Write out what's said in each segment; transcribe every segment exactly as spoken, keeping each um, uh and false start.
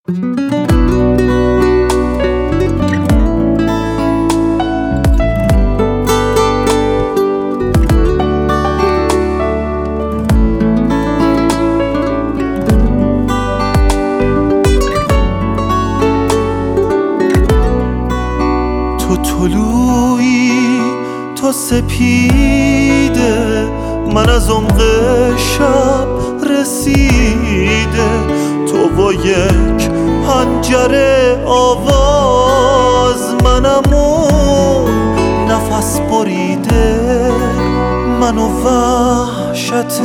تو طلوعی، تو سپیده، من از عمق شب رسیده. تو با یک پنجره آواز، منم اون نفس بریده. من و وحشت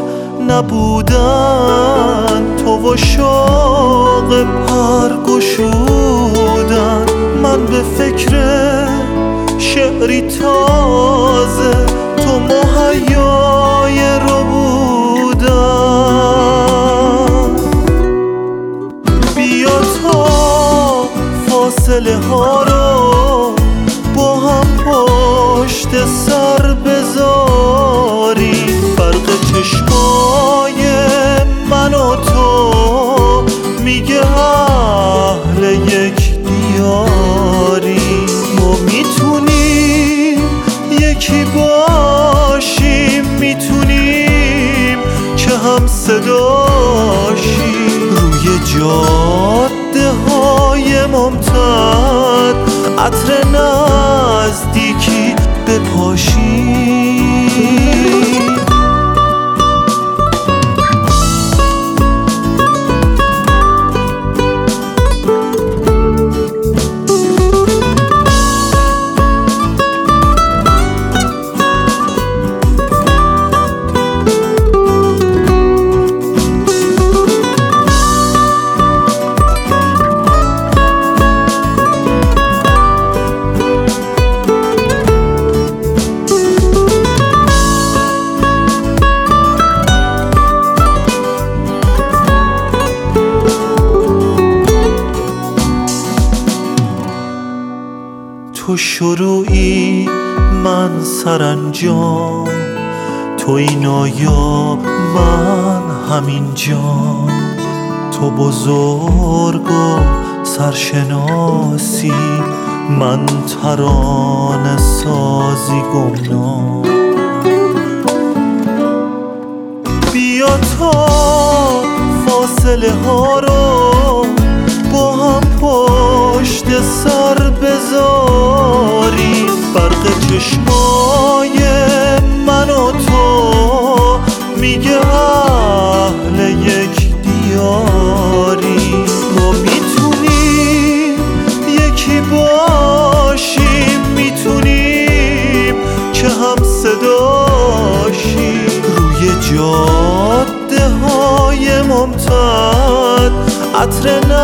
نبودن، تو و شوق پر گشودن. من به فکر شعری تازه، تو مهیای رو بودن. بیا تا فاصله ها رو با هم پشت سر بذاریم. برق چشمای من و تو میگه اهل یک دیاری. ما میتونیم یکی باشیم، میتونیم که هم صداشیم. روی جاده های ممتد عطر نزدیکی بپاشیم. تو شروعی، من سرانجام. تو این نایاب، من همین جام. تو بزرگ و سرشناسی، من ترانه سازی گمنام. بیا تا فاصله ها رو با هم پشت سر بذاری. برق چشمای من و تو میگه اهل یک دیاری. ما میتونیم یکی باشیم، میتونیم که هم صداشیم. روی جاده های ممتد عطر